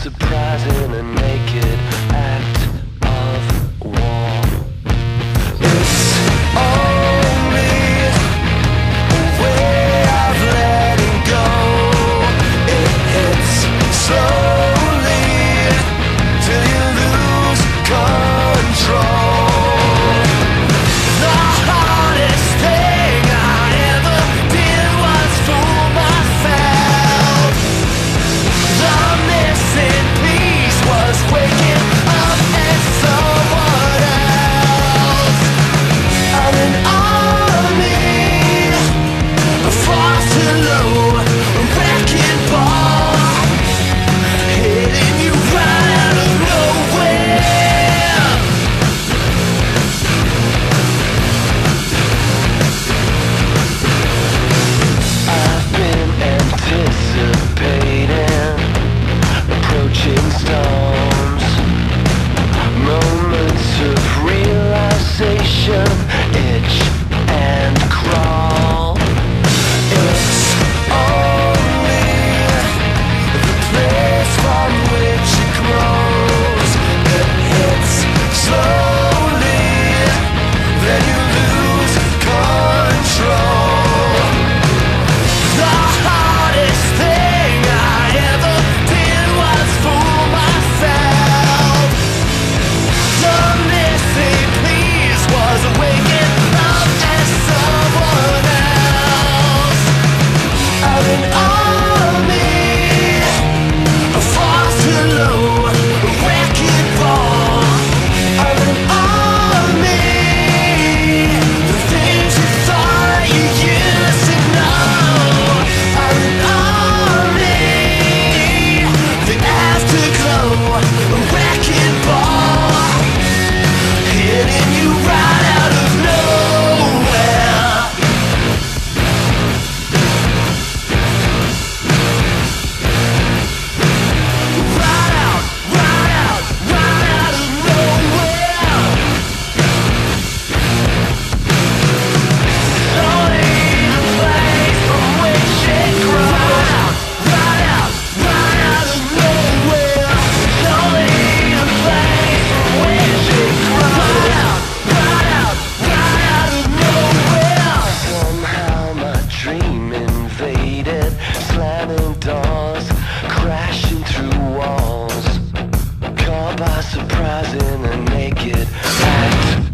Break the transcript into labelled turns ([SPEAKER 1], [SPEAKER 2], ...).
[SPEAKER 1] surprise in a naked act of war. It's only a way of letting go. It hits slowly till you lose control. The hardest thing I ever did was fool myself. The missing piece was waking up as someone else. I'm an army, far too low, a wrecking ball, hitting you right out of nowhere. I've been anticipating approaching storms, moments of realization, itch and crawl. It's only the place from which it grows. It hits slowly, then you lose control. The hardest thing I ever did was fool myself. The missing piece was waking up as someone else. I'm an army, far too low, a wrecking ball. I'm an army, the things you thought you used to know. I'm an army, the afterglow, a wrecking ball, hitting you right out of nowhere. Right out, right out, right out of nowhere. Only the place from which it grows. Right out, right out of nowhere. Only the place from which it grows. Right out, right out of nowhere. Somehow my dream invaded, slamming doors, crashing through walls, caught by surprise in a naked act